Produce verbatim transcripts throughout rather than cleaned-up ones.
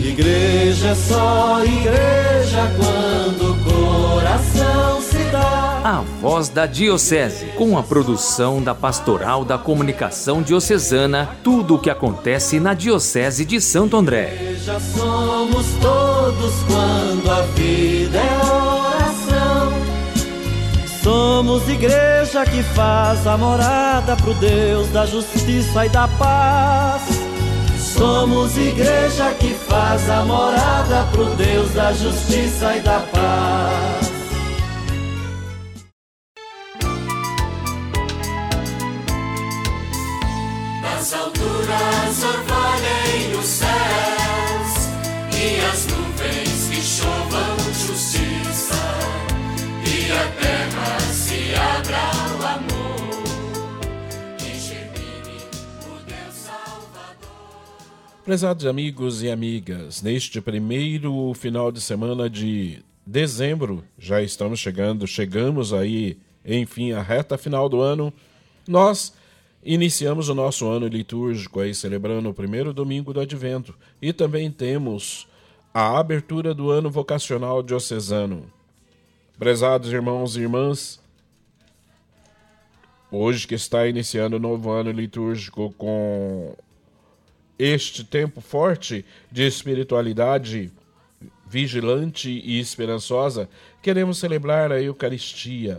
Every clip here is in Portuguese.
Igreja é só igreja quando o coração se dá. A Voz da Diocese, com a produção da Pastoral da Comunicação Diocesana, tudo o que acontece na Diocese de Santo André. Igreja somos todos quando a vida é oração. Somos igreja que faz a morada pro Deus da justiça e da paz. Somos igreja que faz a morada pro Deus da justiça e da paz. Nas alturas orvalhem os céus e as nuvens que chovam justiça e a terra se abra ao amor e germine o Deus Salvador. Prezados amigos e amigas, neste primeiro final de semana de dezembro, já estamos chegando, chegamos aí, enfim, à reta final do ano, nós iniciamos o nosso ano litúrgico aí, celebrando o primeiro domingo do Advento, e também temos a abertura do ano vocacional diocesano. Prezados irmãos e irmãs, hoje que está iniciando o novo ano litúrgico com este tempo forte de espiritualidade vigilante e esperançosa, queremos celebrar a Eucaristia.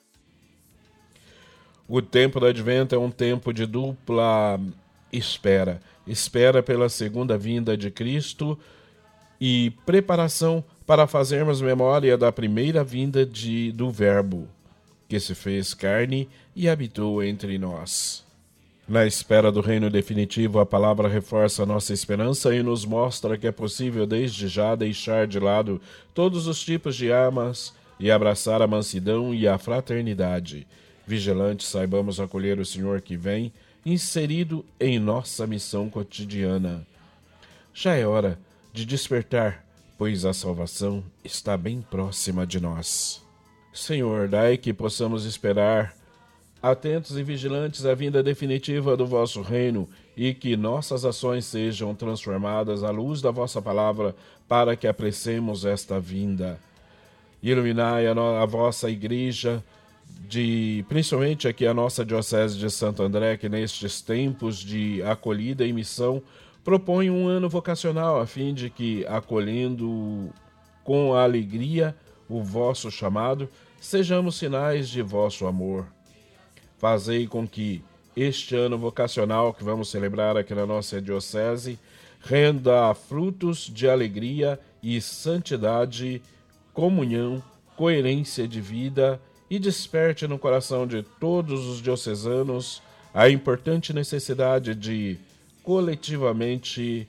O tempo do Advento é um tempo de dupla espera. Espera pela segunda vinda de Cristo e preparação para fazermos memória da primeira vinda de, do Verbo, que se fez carne e habitou entre nós. Na espera do reino definitivo, a palavra reforça a nossa esperança e nos mostra que é possível desde já deixar de lado todos os tipos de armas e abraçar a mansidão e a fraternidade. Vigilantes, saibamos acolher o Senhor que vem, inserido em nossa missão cotidiana. Já é hora de despertar, pois a salvação está bem próxima de nós. Senhor, dai que possamos esperar, atentos e vigilantes à vinda definitiva do vosso reino, e que nossas ações sejam transformadas à luz da vossa palavra, para que apreciemos esta vinda. Iluminai a, no- a vossa igreja, de, principalmente aqui a nossa Diocese de Santo André, que nestes tempos de acolhida e missão propõe um ano vocacional, a fim de que, acolhendo com alegria o vosso chamado, sejamos sinais de vosso amor. Fazei com que este ano vocacional que vamos celebrar aqui na nossa Diocese renda frutos de alegria e santidade, comunhão, coerência de vida, e desperte no coração de todos os diocesanos a importante necessidade de, coletivamente,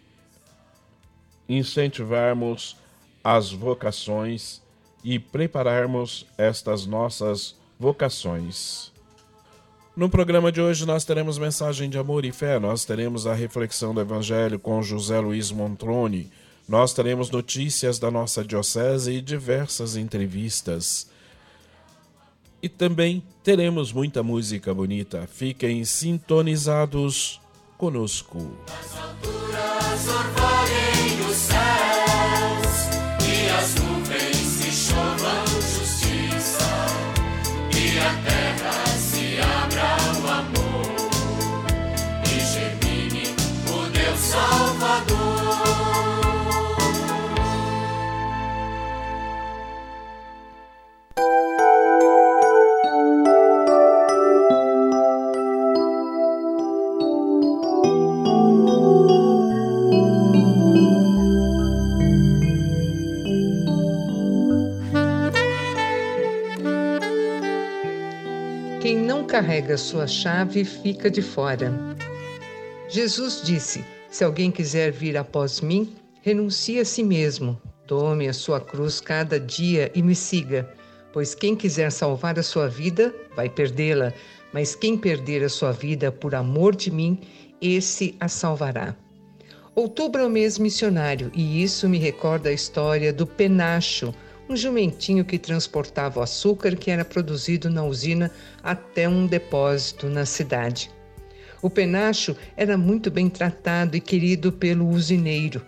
incentivarmos as vocações e prepararmos estas nossas vocações. No programa de hoje nós teremos mensagem de amor e fé, nós teremos a reflexão do Evangelho com José Luiz Montrone, nós teremos notícias da nossa diocese e diversas entrevistas. E também teremos muita música bonita. Fiquem sintonizados conosco. Nas alturas orvalhem os céus e as nuvens que chovam justiça e a terra se abra ao amor e germine o Deus Salvador. Quem não carrega sua chave fica de fora. Jesus disse: se alguém quiser vir após mim, renuncie a si mesmo, tome a sua cruz cada dia e me siga, pois quem quiser salvar a sua vida, vai perdê-la, mas quem perder a sua vida por amor de mim, esse a salvará. Outubro é o mês missionário e isso me recorda a história do penacho, um jumentinho que transportava o açúcar que era produzido na usina até um depósito na cidade. O penacho era muito bem tratado e querido pelo usineiro,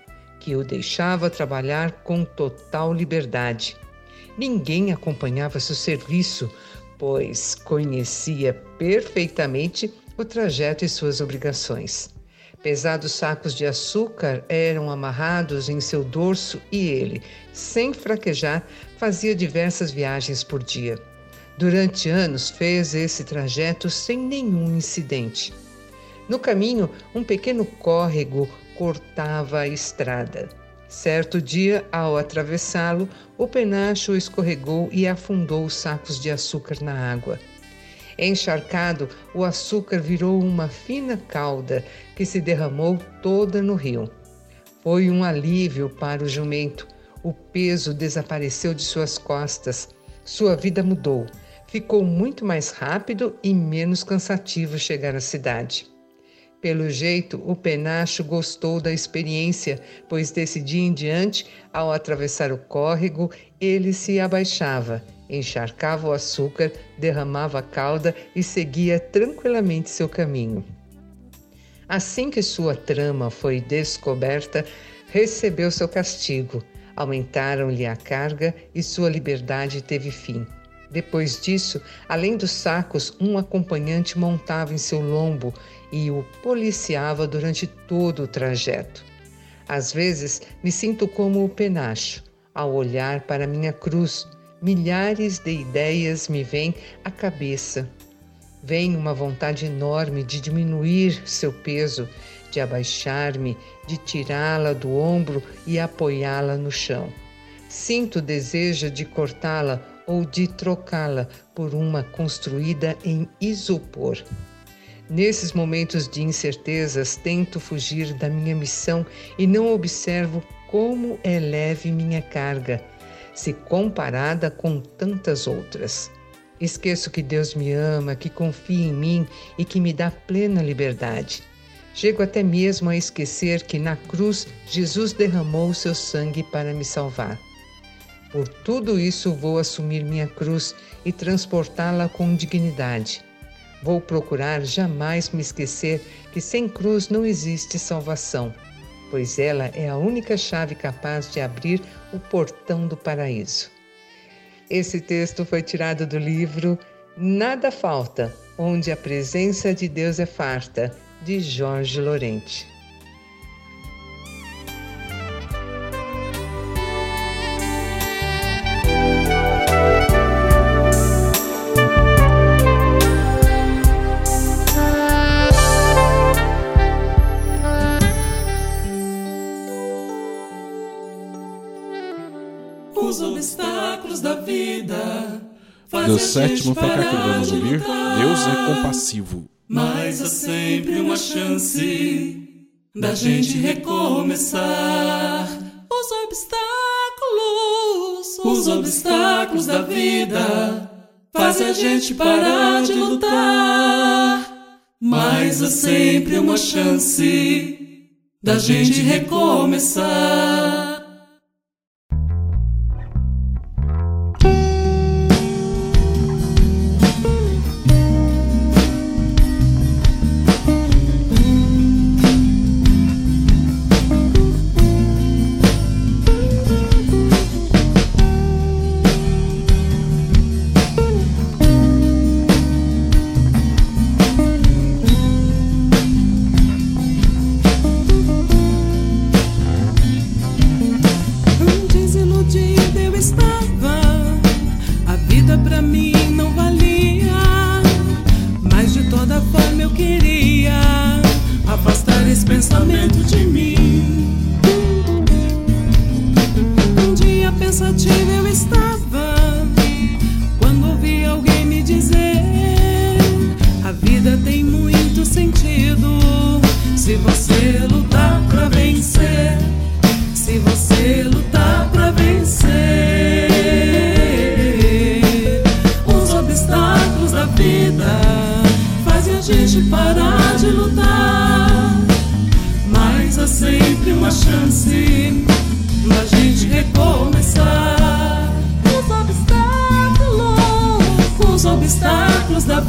que o deixava trabalhar com total liberdade. Ninguém acompanhava seu serviço, pois conhecia perfeitamente o trajeto e suas obrigações. Pesados sacos de açúcar eram amarrados em seu dorso e ele, sem fraquejar, fazia diversas viagens por dia. Durante anos fez esse trajeto sem nenhum incidente. No caminho, um pequeno córrego cortava a estrada. Certo dia, ao atravessá-lo, o penacho escorregou e afundou os sacos de açúcar na água. Encharcado, o açúcar virou uma fina cauda que se derramou toda no rio. Foi um alívio para o jumento. O peso desapareceu de suas costas. Sua vida mudou. Ficou muito mais rápido e menos cansativo chegar à cidade. Pelo jeito, o penacho gostou da experiência, pois desse dia em diante, ao atravessar o córrego, ele se abaixava, encharcava o açúcar, derramava a cauda e seguia tranquilamente seu caminho. Assim que sua trama foi descoberta, recebeu seu castigo. Aumentaram-lhe a carga e sua liberdade teve fim. Depois disso, além dos sacos, um acompanhante montava em seu lombo e o policiava durante todo o trajeto. Às vezes, me sinto como o penacho. Ao olhar para minha cruz, milhares de ideias me vêm à cabeça. Vem uma vontade enorme de diminuir seu peso, de abaixar-me, de tirá-la do ombro e apoiá-la no chão. Sinto o desejo de cortá-la ou de trocá-la por uma construída em isopor. Nesses momentos de incertezas, tento fugir da minha missão e não observo como é leve minha carga, se comparada com tantas outras. Esqueço que Deus me ama, que confia em mim e que me dá plena liberdade. Chego até mesmo a esquecer que na cruz Jesus derramou seu sangue para me salvar. Por tudo isso vou assumir minha cruz e transportá-la com dignidade. Vou procurar jamais me esquecer que sem cruz não existe salvação, pois ela é a única chave capaz de abrir o portão do paraíso. Esse texto foi tirado do livro Nada Falta, onde a presença de Deus é farta, de Jorge Lorente. Os obstáculos da vida. Do sétimo pecado que vamos ouvir, Deus é compassivo. Mas há sempre uma chance da gente recomeçar. Os obstáculos, os obstáculos da vida fazem a gente parar de lutar. Mas há sempre uma chance da gente recomeçar.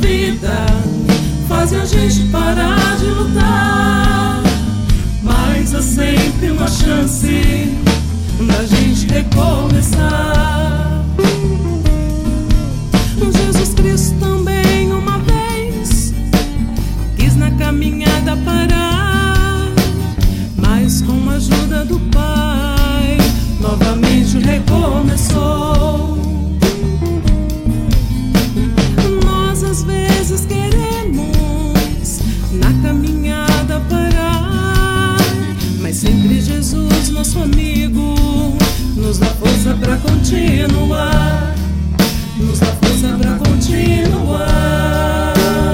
Faz a gente parar de lutar, mas Mas há sempre uma chance da gente recomeçar. Jesus Cristo também uma vez quis na caminhada parar, mas com a ajuda do Pai novamente recomeçou. Nós às vezes queremos na caminhada parar, mas sempre Jesus, nosso amigo, nos dá força pra continuar, nos dá força pra continuar.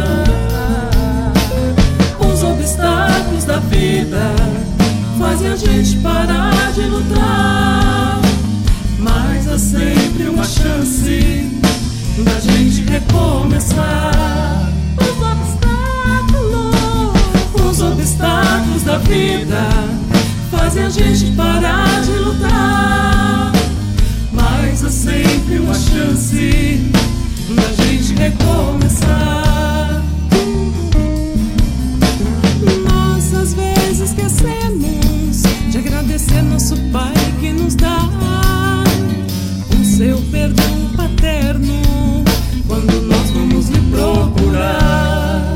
Os obstáculos da vida fazem a gente parar de lutar, mas há sempre uma chance da gente recomeçar. Os obstáculos, os obstáculos da vida fazem a gente parar de lutar, mas há sempre uma chance da gente recomeçar. Nós às vezes esquecemos de agradecer nosso Pai que nos dá o seu perdão paterno quando nós vamos lhe procurar.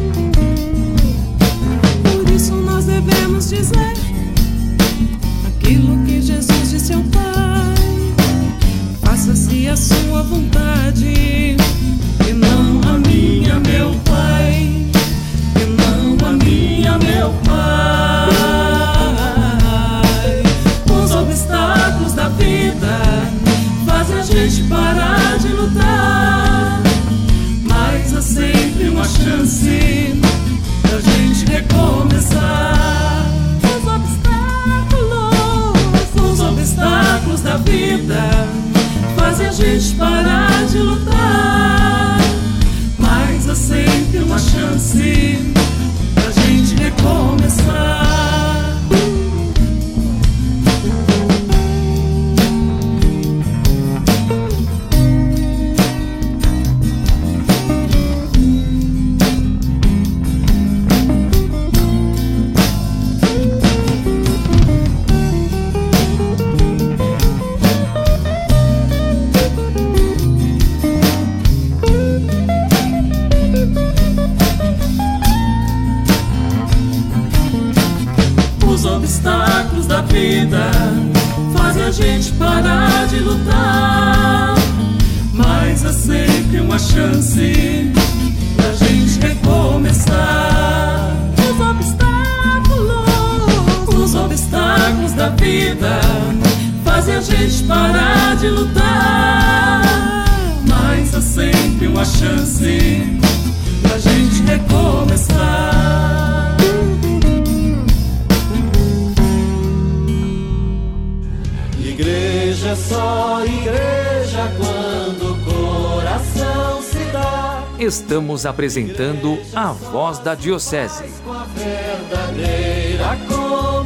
Por isso nós devemos dizer aquilo que Jesus disse ao Pai: faça-se a sua vontade e não a minha, meu Pai, e não a minha, meu Pai. Os obstáculos da vida fazem a gente parar de lutar, mas há sempre uma chance da gente recomeçar. Os obstáculos, os obstáculos da vida fazem a gente parar de lutar, mas há sempre uma chance da gente recomeçar. Os obstáculos da vida fazem a gente parar de lutar, mas há sempre uma chance da gente recomeçar. Os obstáculos, os obstáculos da vida fazem a gente parar de lutar, mas há sempre uma chance da gente recomeçar. Igreja é só igreja quando o coração se dá. Estamos apresentando a Voz da Diocese. Com a verdadeira comunhão.